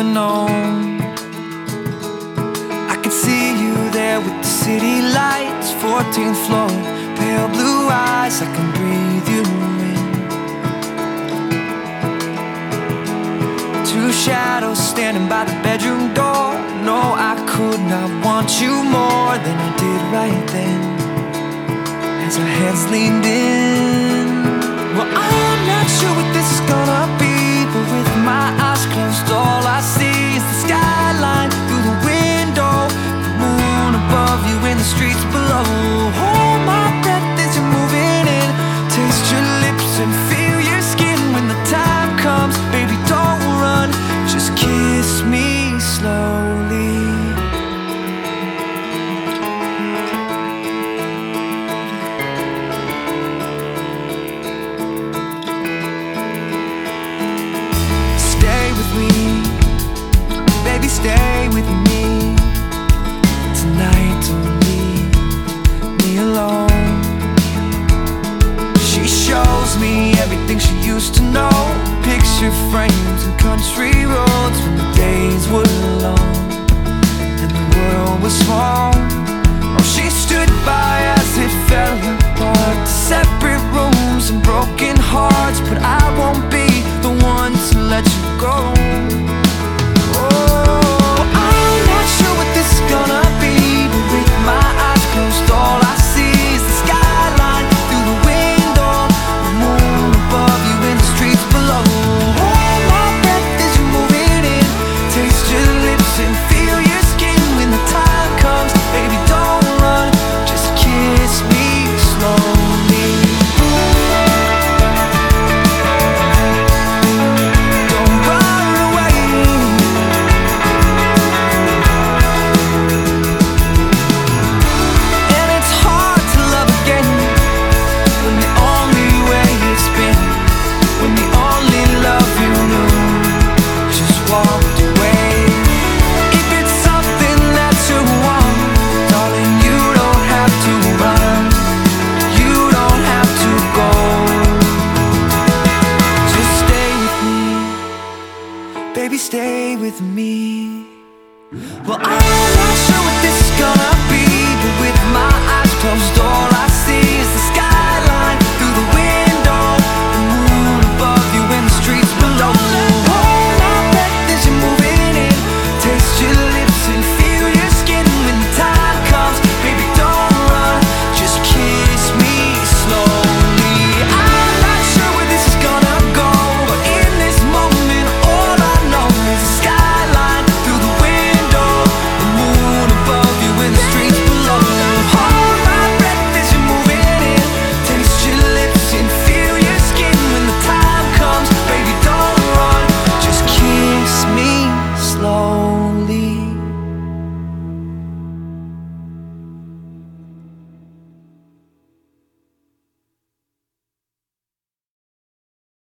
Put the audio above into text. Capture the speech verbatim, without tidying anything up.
known. I could see you there with the city lights, fourteenth floor, pale blue eyes, I can breathe you in. Two shadows standing by the bedroom door. No, I could not want you more than I did right then, as our heads leaned in. Well, I'm not sure what this is gonna be, but with my eyes closed, all I see is the skyline through the window, the moon above you and the streets below. Hold my breath as you're moving in, taste your lips and feel your skin. When the time comes, baby, don't run, just kiss me slowly. Baby, stay with me tonight, don't leave me alone. She shows me everything she used to know, picture frames and country roads when the days were long and the world was small. Oh, she stood by as it fell apart, separate rooms and broken hearts, but I won't be the one to let you go. Baby, stay with me. Well, I'm not sure what this is gonna be, but with my eyes closed, all